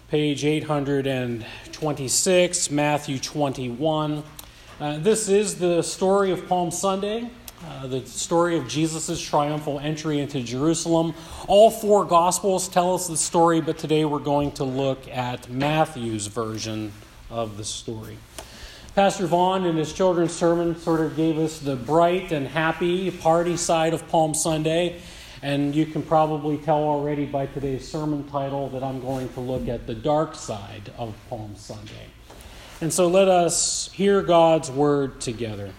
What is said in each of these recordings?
page 826, Matthew 21. This is the story of Palm Sunday, the story of Jesus' triumphal entry into Jerusalem. All four Gospels tell us the story, but today we're going to look at Matthew's version of the story. Pastor Vaughn, in his children's sermon, sort of gave us the bright and happy party side of Palm Sunday. And you can probably tell already by today's sermon title that I'm going to look at the dark side of Palm Sunday. And so let us hear God's word together.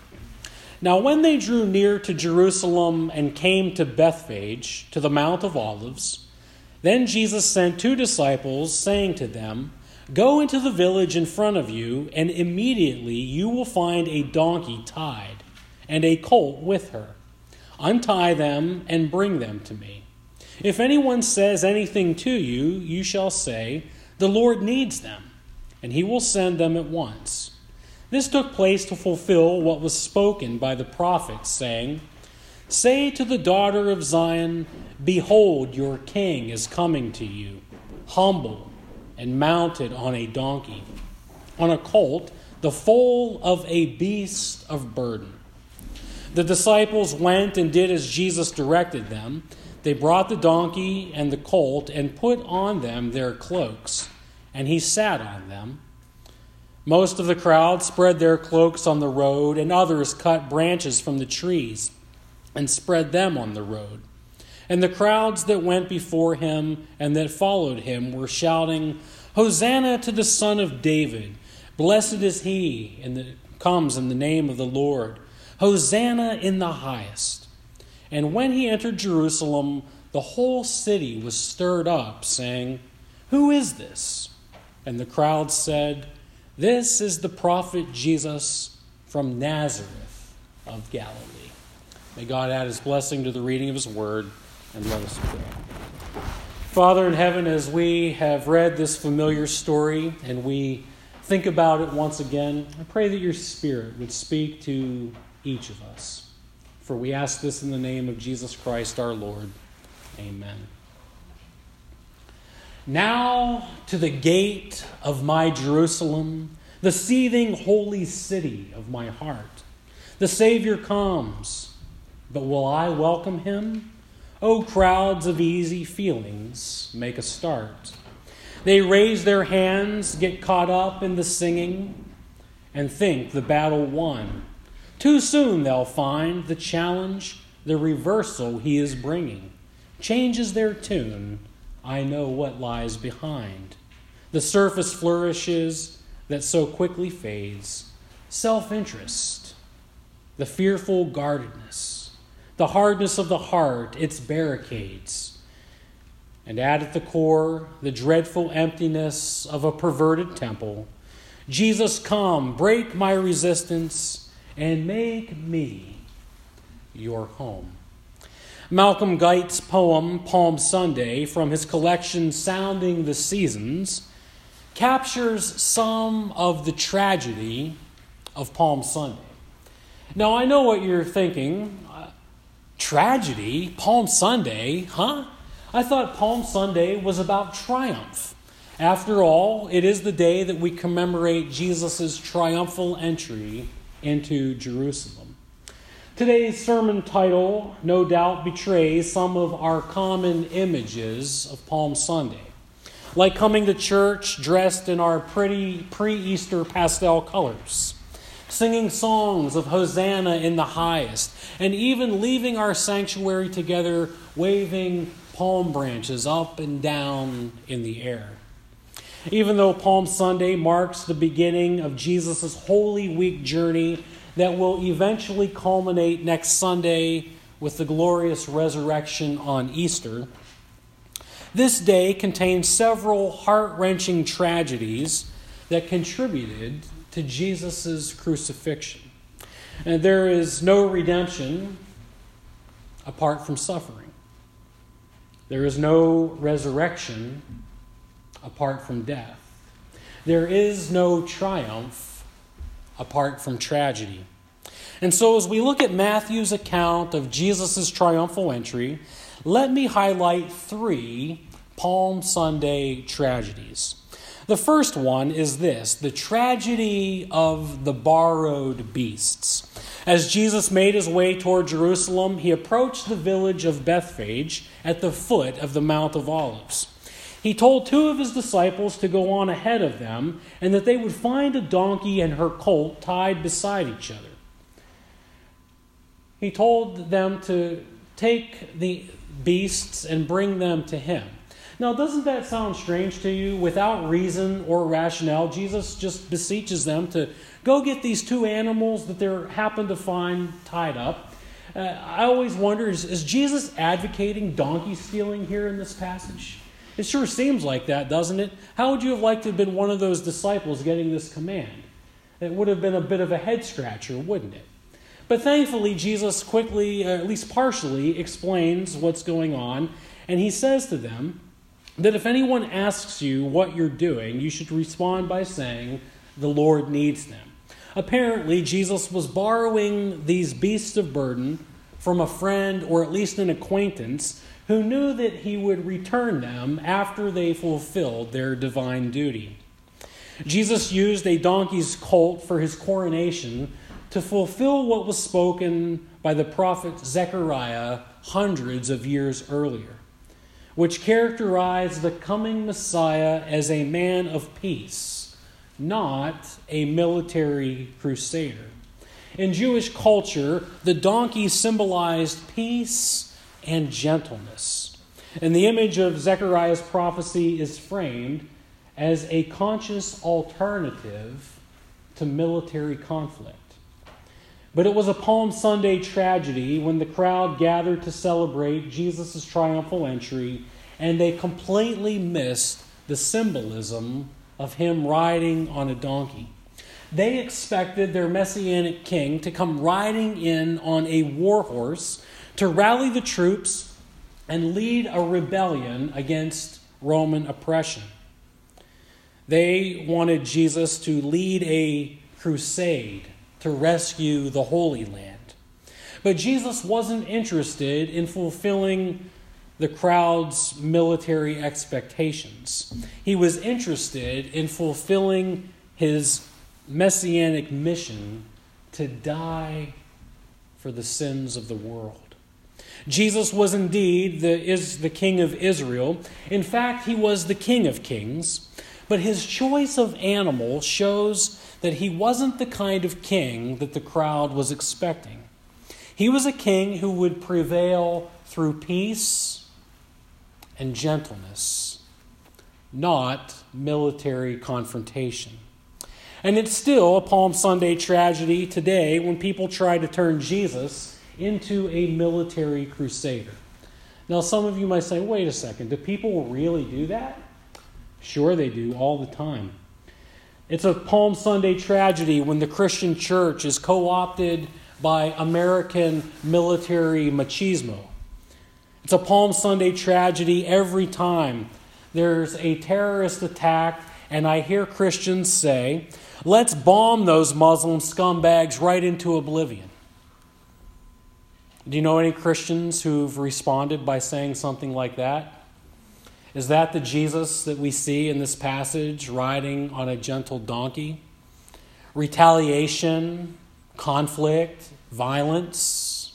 Now when they drew near to Jerusalem and came to Bethphage, to the Mount of Olives, then Jesus sent 2 disciples, saying to them, "Go into the village in front of you, and immediately you will find a donkey tied, and a colt with her. Untie them and bring them to me. If anyone says anything to you, you shall say, 'The Lord needs them,' and he will send them at once." This took place to fulfill what was spoken by the prophet, saying, "Say to the daughter of Zion, Behold, your king is coming to you, humble and mounted on a donkey, on a colt, the foal of a beast of burden." The disciples went and did as Jesus directed them. They brought the donkey and the colt and put on them their cloaks, and he sat on them. Most of the crowd spread their cloaks on the road, and others cut branches from the trees and spread them on the road. And the crowds that went before him and that followed him were shouting, "Hosanna to the Son of David! Blessed is he that comes in the name of the Lord! Hosanna in the highest." And when he entered Jerusalem, the whole city was stirred up, saying, "Who is this?" And the crowd said, "This is the prophet Jesus from Nazareth of Galilee." May God add his blessing to the reading of his word, and let us pray. Father in heaven, as we have read this familiar story and we think about it once again, I pray that your Spirit would speak to each of us. For we ask this in the name of Jesus Christ our Lord. Amen. Now to the gate of my Jerusalem, the seething holy city of my heart, the Savior comes. But will I welcome him? Oh, crowds of easy feelings make a start. They raise their hands, get caught up in the singing, and think the battle won. Too soon they'll find the challenge, the reversal he is bringing. Changes their tune, I know what lies behind. The surface flourishes that so quickly fades. Self-interest, the fearful guardedness, the hardness of the heart, its barricades. And add at the core the dreadful emptiness of a perverted temple. Jesus, come, break my resistance, and make me your home. Malcolm Guite's poem, Palm Sunday, from his collection Sounding the Seasons, captures some of the tragedy of Palm Sunday. Now, I know what you're thinking. Tragedy? Palm Sunday? Huh? I thought Palm Sunday was about triumph. After all, it is the day that we commemorate Jesus' triumphal entry into Jerusalem. Today's sermon title no doubt betrays some of our common images of Palm Sunday, like coming to church dressed in our pretty pre-Easter pastel colors, singing songs of Hosanna in the highest, and even leaving our sanctuary together waving palm branches up and down in the air. Even though Palm Sunday marks the beginning of Jesus' Holy Week journey that will eventually culminate next Sunday with the glorious resurrection on Easter, this day contains several heart-wrenching tragedies that contributed to Jesus' crucifixion. And there is no redemption apart from suffering. There is no resurrection apart from death. There is no triumph apart from tragedy. And so as we look at Matthew's account of Jesus' triumphal entry, let me highlight 3 Palm Sunday tragedies. The first one is this: the tragedy of the borrowed beasts. As Jesus made his way toward Jerusalem, he approached the village of Bethphage at the foot of the Mount of Olives. He told two of his disciples to go on ahead of them and that they would find a donkey and her colt tied beside each other. He told them to take the beasts and bring them to him. Now, doesn't that sound strange to you? Without reason or rationale, Jesus just beseeches them to go get these two animals that they happen to find tied up. I always wonder, is Jesus advocating donkey stealing here in this passage? It sure seems like that, doesn't it? How would you have liked to have been one of those disciples getting this command? It would have been a bit of a head scratcher, wouldn't it? But thankfully, Jesus quickly, at least partially, explains what's going on. And he says to them that if anyone asks you what you're doing, you should respond by saying, "The Lord needs them." Apparently, Jesus was borrowing these beasts of burden from a friend or at least an acquaintance who knew that he would return them after they fulfilled their divine duty. Jesus used a donkey's colt for his coronation to fulfill what was spoken by the prophet Zechariah hundreds of years earlier, which characterized the coming Messiah as a man of peace, not a military crusader. In Jewish culture, the donkey symbolized peace and gentleness. And the image of Zechariah's prophecy is framed as a conscious alternative to military conflict. But it was a Palm Sunday tragedy when the crowd gathered to celebrate Jesus' triumphal entry, and they completely missed the symbolism of him riding on a donkey. They expected their messianic king to come riding in on a war horse to rally the troops and lead a rebellion against Roman oppression. They wanted Jesus to lead a crusade to rescue the Holy Land. But Jesus wasn't interested in fulfilling the crowd's military expectations. He was interested in fulfilling his messianic mission to die for the sins of the world. Jesus was indeed the King of Israel. In fact, he was the King of Kings. But his choice of animal shows that he wasn't the kind of king that the crowd was expecting. He was a king who would prevail through peace and gentleness, not military confrontation. And it's still a Palm Sunday tragedy today when people try to turn Jesus into a military crusader. Now, some of you might say, wait a second, do people really do that? Sure they do, all the time. It's a Palm Sunday tragedy when the Christian church is co-opted by American military machismo. It's a Palm Sunday tragedy every time there's a terrorist attack and I hear Christians say, "Let's bomb those Muslim scumbags right into oblivion." Do you know any Christians who've responded by saying something like that? Is that the Jesus that we see in this passage riding on a gentle donkey? Retaliation, conflict, violence?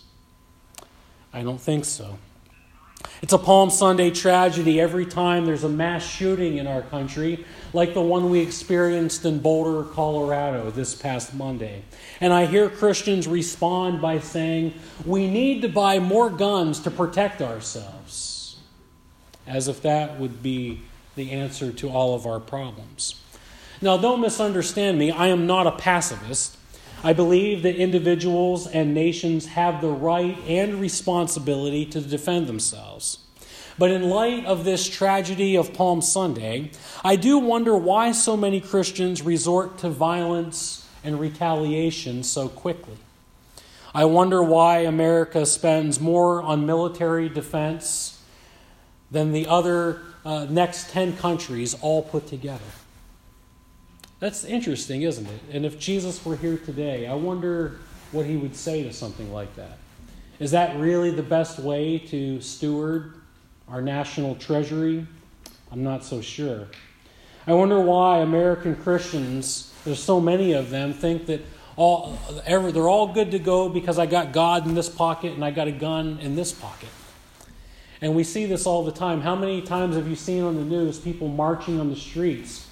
I don't think so. It's a Palm Sunday tragedy every time there's a mass shooting in our country, like the one we experienced in Boulder, Colorado this past Monday. And I hear Christians respond by saying, "We need to buy more guns to protect ourselves," as if that would be the answer to all of our problems. Now, don't misunderstand me. I am not a pacifist. I believe that individuals and nations have the right and responsibility to defend themselves. But in light of this tragedy of Palm Sunday, I do wonder why so many Christians resort to violence and retaliation so quickly. I wonder why America spends more on military defense than the other next 10 countries all put together. That's interesting, isn't it? And if Jesus were here today, I wonder what he would say to something like that. Is that really the best way to steward our national treasury? I'm not so sure. I wonder why American Christians, there's so many of them, think that they're all good to go because I got God in this pocket and I got a gun in this pocket. And we see this all the time. How many times have you seen on the news people marching on the streets?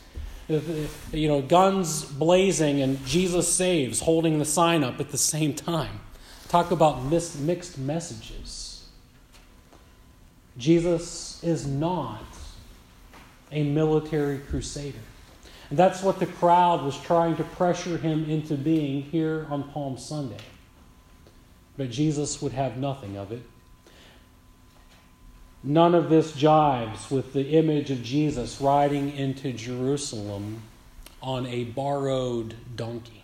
Guns blazing and Jesus saves, holding the sign up at the same time. Talk about mixed messages. Jesus is not a military crusader. And that's what the crowd was trying to pressure him into being here on Palm Sunday. But Jesus would have nothing of it. None of this jives with the image of Jesus riding into Jerusalem on a borrowed donkey.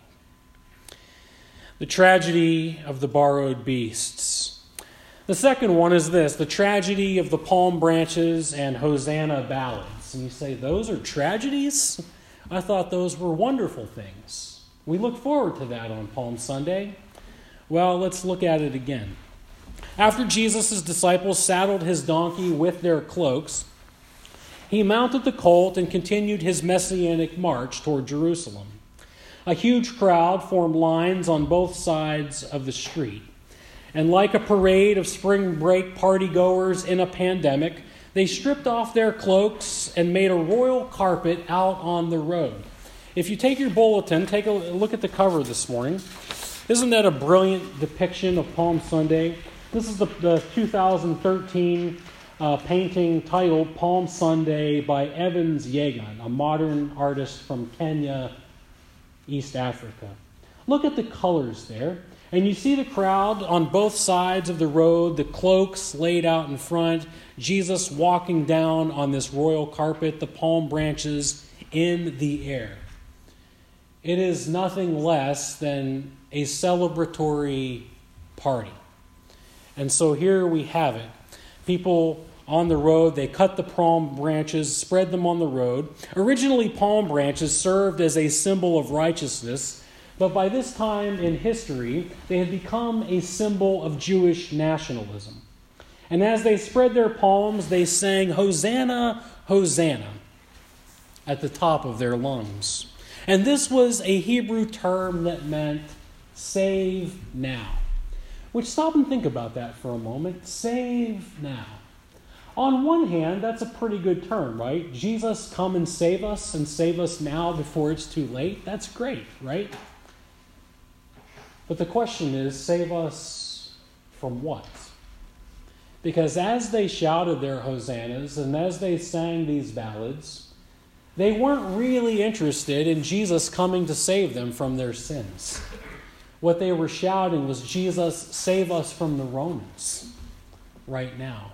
The tragedy of the borrowed beasts. The second one is this, the tragedy of the palm branches and Hosanna ballads. And you say, those are tragedies? I thought those were wonderful things. We look forward to that on Palm Sunday. Well, let's look at it again. After Jesus' disciples saddled his donkey with their cloaks, he mounted the colt and continued his messianic march toward Jerusalem. A huge crowd formed lines on both sides of the street. And like a parade of spring break partygoers in a pandemic, they stripped off their cloaks and made a royal carpet out on the road. If you take your bulletin, take a look at the cover this morning. Isn't that a brilliant depiction of Palm Sunday? This is the 2013 painting titled Palm Sunday by Evans Yegan, a modern artist from Kenya, East Africa. Look at the colors there. And you see the crowd on both sides of the road, the cloaks laid out in front, Jesus walking down on this royal carpet, the palm branches in the air. It is nothing less than a celebratory party. And so here we have it. People on the road, they cut the palm branches, spread them on the road. Originally, palm branches served as a symbol of righteousness, but by this time in history, they had become a symbol of Jewish nationalism. And as they spread their palms, they sang, Hosanna, Hosanna, at the top of their lungs. And this was a Hebrew term that meant save now. Which, stop and think about that for a moment. Save now. On one hand, that's a pretty good term, right? Jesus, come and save us now before it's too late. That's great, right? But the question is, save us from what? Because as they shouted their hosannas and as they sang these ballads, they weren't really interested in Jesus coming to save them from their sins. What they were shouting was, Jesus, save us from the Romans right now.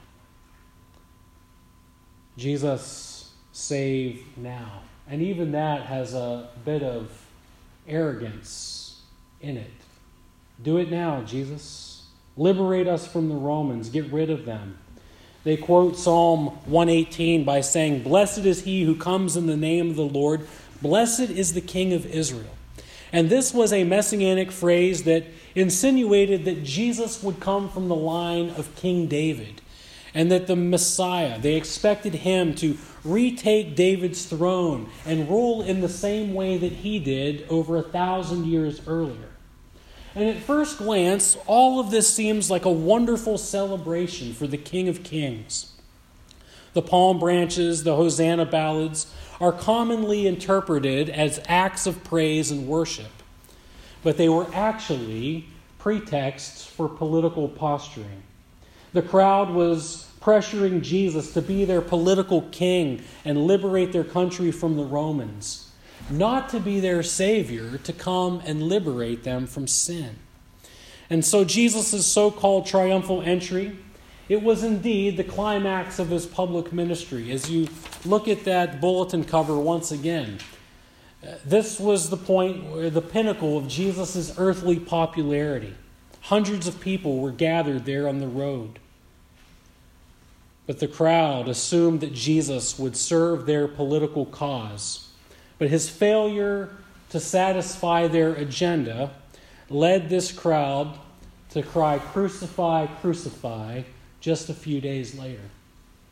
Jesus, save now. And even that has a bit of arrogance in it. Do it now, Jesus. Liberate us from the Romans. Get rid of them. They quote Psalm 118 by saying, Blessed is he who comes in the name of the Lord. Blessed is the King of Israel. And this was a messianic phrase that insinuated that Jesus would come from the line of King David, and that the Messiah, they expected him to retake David's throne and rule in the same way that he did over 1,000 years earlier. And at first glance, all of this seems like a wonderful celebration for the King of Kings. The palm branches, the Hosanna ballads, are commonly interpreted as acts of praise and worship. But they were actually pretexts for political posturing. The crowd was pressuring Jesus to be their political king and liberate their country from the Romans, not to be their savior, to come and liberate them from sin. And so Jesus' so-called triumphal entry, it was indeed the climax of his public ministry. As you look at that bulletin cover once again, this was the point, the pinnacle of Jesus' earthly popularity. Hundreds of people were gathered there on the road. But the crowd assumed that Jesus would serve their political cause. But his failure to satisfy their agenda led this crowd to cry, Crucify, crucify, just a few days later.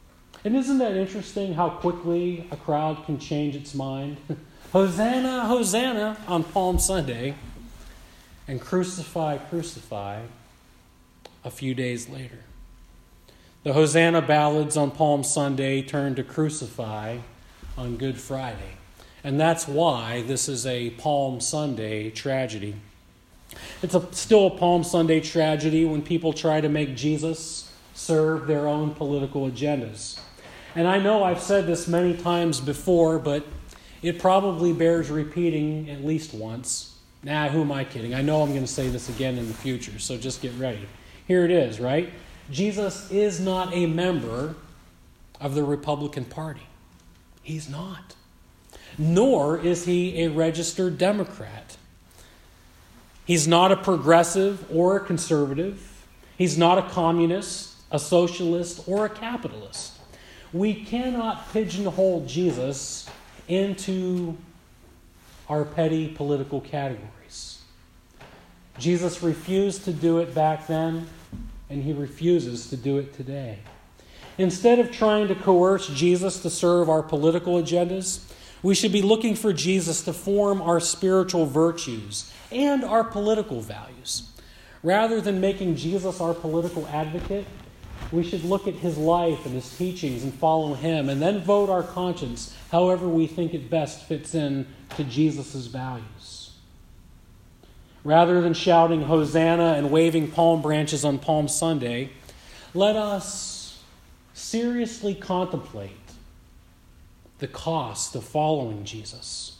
And isn't that interesting how quickly a crowd can change its mind? Hosanna, Hosanna on Palm Sunday, and crucify, crucify a few days later. The Hosanna ballads on Palm Sunday turn to crucify on Good Friday. And that's why this is a Palm Sunday tragedy. It's still a Palm Sunday tragedy when people try to make Jesus serve their own political agendas. And I know I've said this many times before, but it probably bears repeating at least once. Nah, who am I kidding? I know I'm going to say this again in the future, so just get ready. Here it is, right? Jesus is not a member of the Republican Party. He's not. Nor is he a registered Democrat. He's not a progressive or a conservative. He's not a communist, a socialist, or a capitalist. We cannot pigeonhole Jesus into our petty political categories. Jesus refused to do it back then, and he refuses to do it today. Instead of trying to coerce Jesus to serve our political agendas, we should be looking for Jesus to form our spiritual virtues and our political values. Rather than making Jesus our political advocate, we should look at his life and his teachings and follow him, and then vote our conscience however we think it best fits in to Jesus' values. Rather than shouting Hosanna and waving palm branches on Palm Sunday, let us seriously contemplate the cost of following Jesus.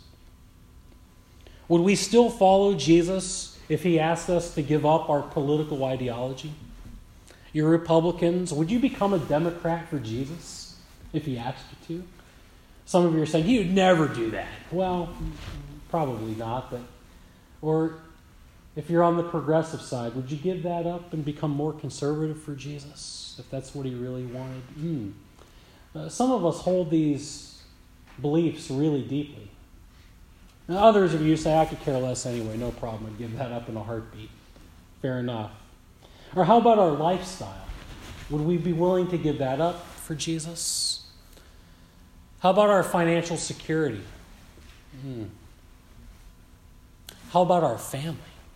Would we still follow Jesus if he asked us to give up our political ideology? You Republicans, would you become a Democrat for Jesus if he asked you to? Some of you are saying, he would never do that. Well, probably not. Or if you're on the progressive side, would you give that up and become more conservative for Jesus if that's what he really wanted? Some of us hold these beliefs really deeply. Now, others of you say, I could care less anyway, no problem. I'd give that up in a heartbeat. Fair enough. Or how about our lifestyle? Would we be willing to give that up for Jesus? How about our financial security? How about our family?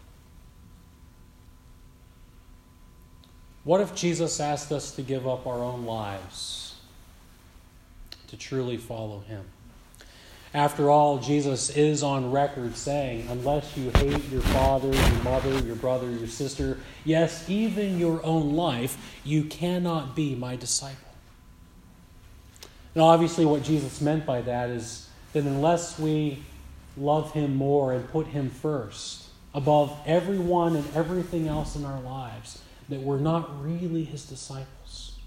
What if Jesus asked us to give up our own lives to truly follow him? After all, Jesus is on record saying, unless you hate your father, your mother, your brother, your sister, yes, even your own life, you cannot be my disciple. And obviously what Jesus meant by that is that unless we love him more and put him first, above everyone and everything else in our lives, that we're not really his disciples.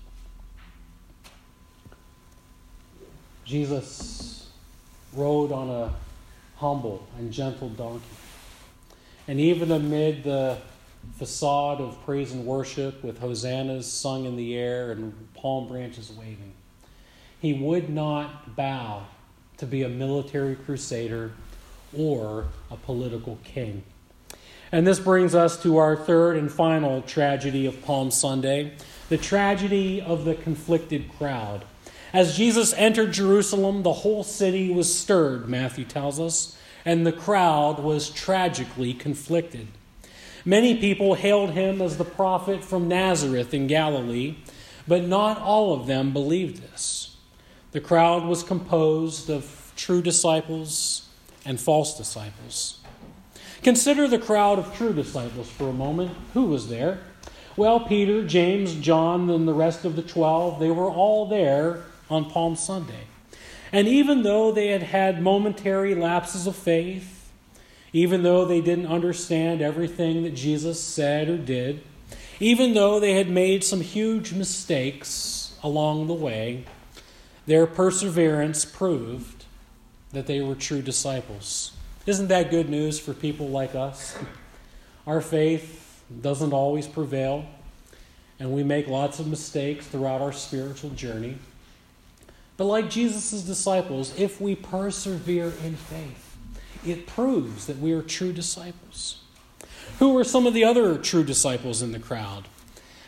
Jesus rode on a humble and gentle donkey. And even amid the facade of praise and worship with hosannas sung in the air and palm branches waving, he would not bow to be a military crusader or a political king. And this brings us to our third and final tragedy of Palm Sunday, the tragedy of the conflicted crowd. As Jesus entered Jerusalem, the whole city was stirred, Matthew tells us, and the crowd was tragically conflicted. Many people hailed him as the prophet from Nazareth in Galilee, but not all of them believed this. The crowd was composed of true disciples and false disciples. Consider the crowd of true disciples for a moment. Who was there? Well, Peter, James, John, and the rest of the 12, they were all there on Palm Sunday. And even though they had had momentary lapses of faith, even though they didn't understand everything that Jesus said or did, even though they had made some huge mistakes along the way, their perseverance proved that they were true disciples. Isn't that good news for people like us? Our faith doesn't always prevail, and we make lots of mistakes throughout our spiritual journey. But like Jesus' disciples, if we persevere in faith, it proves that we are true disciples. Who were some of the other true disciples in the crowd?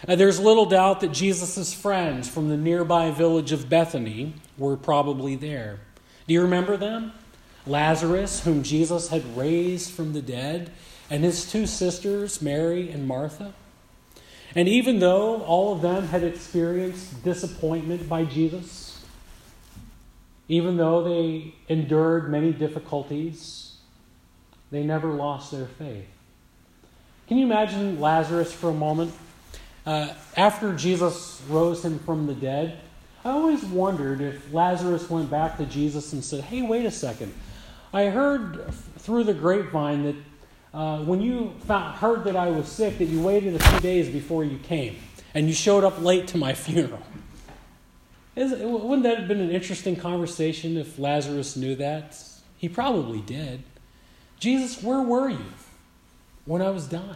There's little doubt that Jesus' friends from the nearby village of Bethany were probably there. Do you remember them? Lazarus, whom Jesus had raised from the dead, and his two sisters, Mary and Martha. And even though all of them had experienced disappointment by Jesus, even though they endured many difficulties, they never lost their faith. Can you imagine Lazarus for a moment? After Jesus rose him from the dead, I always wondered if Lazarus went back to Jesus and said, "Hey, wait a second. I heard through the grapevine that when you heard that I was sick, that you waited a few days before you came, and you showed up late to my funeral." Wouldn't that have been an interesting conversation if Lazarus knew that? He probably did. "Jesus, where were you when I was dying?"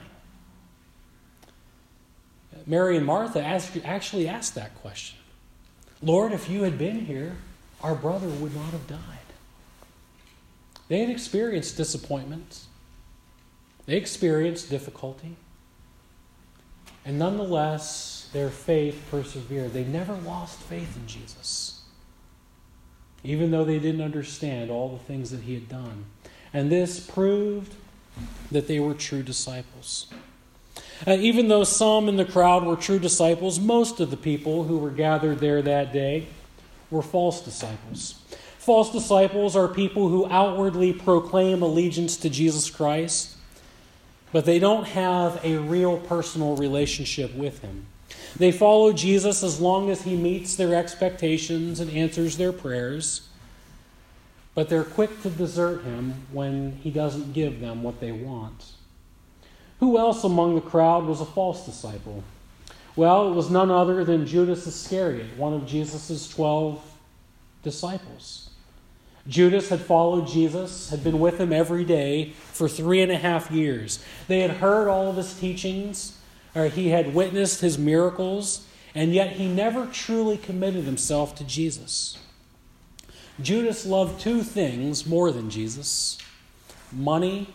Mary and Martha actually asked that question. "Lord, if you had been here, our brother would not have died." They had experienced disappointment. They experienced difficulty. And nonetheless, their faith persevered. They never lost faith in Jesus, even though they didn't understand all the things that he had done. And this proved that they were true disciples. Even though some in the crowd were true disciples, most of the people who were gathered there that day were false disciples. False disciples are people who outwardly proclaim allegiance to Jesus Christ, but they don't have a real personal relationship with him. They follow Jesus as long as he meets their expectations and answers their prayers, but they're quick to desert him when he doesn't give them what they want. Who else among the crowd was a false disciple? Well, it was none other than Judas Iscariot, one of Jesus' 12 disciples. Judas had followed Jesus, had been with him every day for 3.5 years. They had heard all of his teachings, or he had witnessed his miracles, and yet he never truly committed himself to Jesus. Judas loved two things more than Jesus: money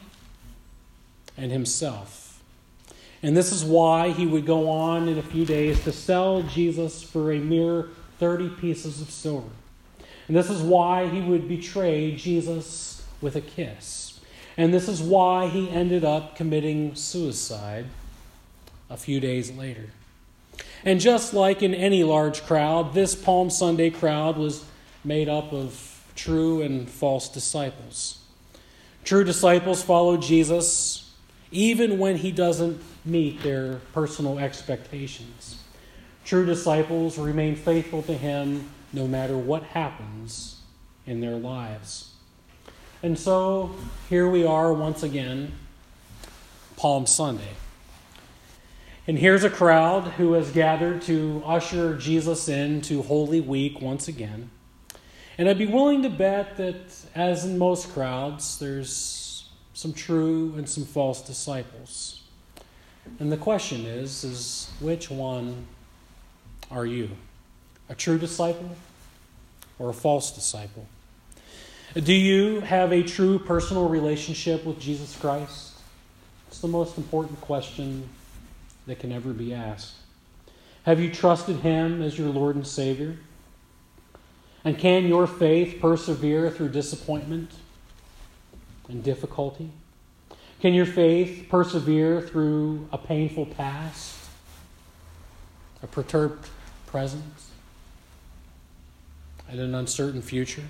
and himself. And this is why he would go on in a few days to sell Jesus for a mere 30 pieces of silver. And this is why he would betray Jesus with a kiss. And this is why he ended up committing suicide a few days later. And just like in any large crowd, this Palm Sunday crowd was made up of true and false disciples. True disciples follow Jesus even when he doesn't meet their personal expectations. True disciples remain faithful to him no matter what happens in their lives. And so here we are once again, Palm Sunday. And here's a crowd who has gathered to usher Jesus into Holy Week once again. And I'd be willing to bet that, as in most crowds, there's some true and some false disciples. And the question is which one are you? A true disciple or a false disciple? Do you have a true personal relationship with Jesus Christ? It's the most important question that can ever be asked. Have you trusted him as your Lord and Savior? And can your faith persevere through disappointment and difficulty? Can your faith persevere through a painful past, a perturbed present, and an uncertain future?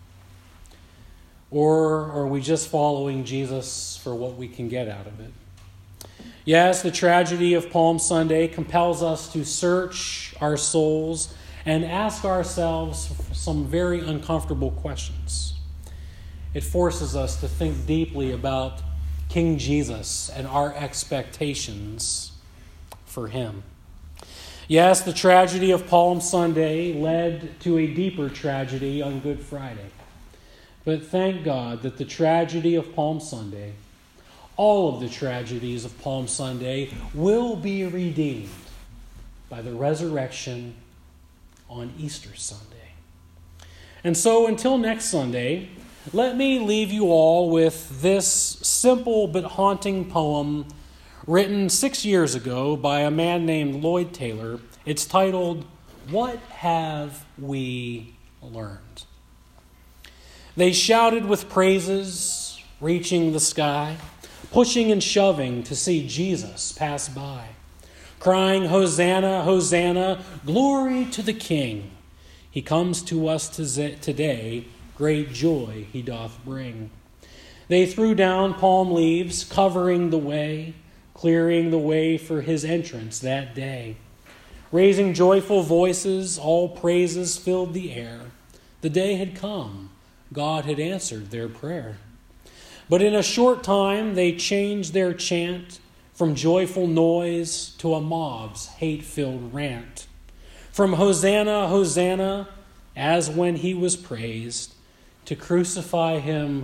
Or are we just following Jesus for what we can get out of it? Yes, the tragedy of Palm Sunday compels us to search our souls and ask ourselves some very uncomfortable questions. It forces us to think deeply about King Jesus and our expectations for him. Yes, the tragedy of Palm Sunday led to a deeper tragedy on Good Friday. But thank God that the tragedy of Palm Sunday, all of the tragedies of Palm Sunday, will be redeemed by the resurrection on Easter Sunday. And so until next Sunday, let me leave you all with this simple but haunting poem written 6 years ago by a man named Lloyd Taylor. It's titled, "What Have We Learned?" They shouted with praises, reaching the sky, pushing and shoving to see Jesus pass by, crying, "Hosanna, Hosanna, glory to the King. He comes to us today, great joy he doth bring." They threw down palm leaves, covering the way, clearing the way for his entrance that day. Raising joyful voices, all praises filled the air. The day had come. God had answered their prayer. But in a short time, they changed their chant from joyful noise to a mob's hate-filled rant. From Hosanna, Hosanna, as when he was praised, to crucify him,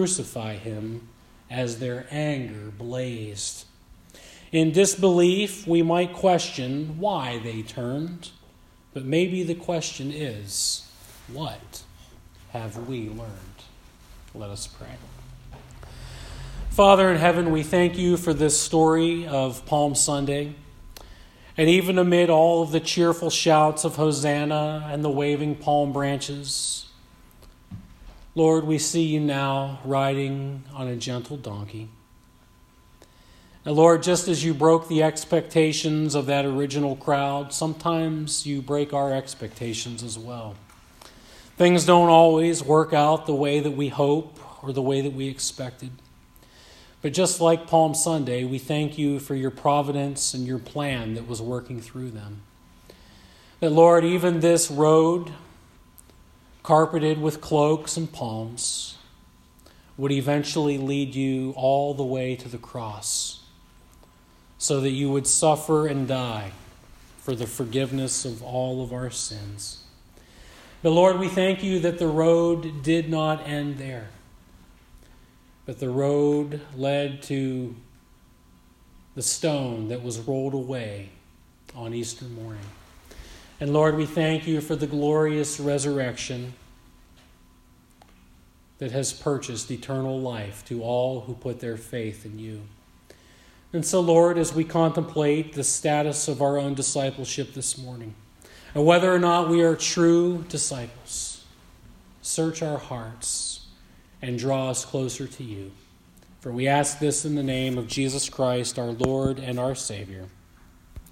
as their anger blazed. In disbelief, we might question why they turned, but maybe the question is, what have we learned? Let us pray. Father in heaven, we thank you for this story of Palm Sunday. And even amid all of the cheerful shouts of Hosanna and the waving palm branches, Lord, we see you now riding on a gentle donkey. And Lord, just as you broke the expectations of that original crowd, sometimes you break our expectations as well. Things don't always work out the way that we hope or the way that we expected. But just like Palm Sunday, we thank you for your providence and your plan that was working through them. That, Lord, even this road, carpeted with cloaks and palms, would eventually lead you all the way to the cross, so that you would suffer and die for the forgiveness of all of our sins. But Lord, we thank you that the road did not end there, but the road led to the stone that was rolled away on Easter morning. And Lord, we thank you for the glorious resurrection that has purchased eternal life to all who put their faith in you. And so, Lord, as we contemplate the status of our own discipleship this morning, and whether or not we are true disciples, search our hearts and draw us closer to you. For we ask this in the name of Jesus Christ, our Lord and our Savior.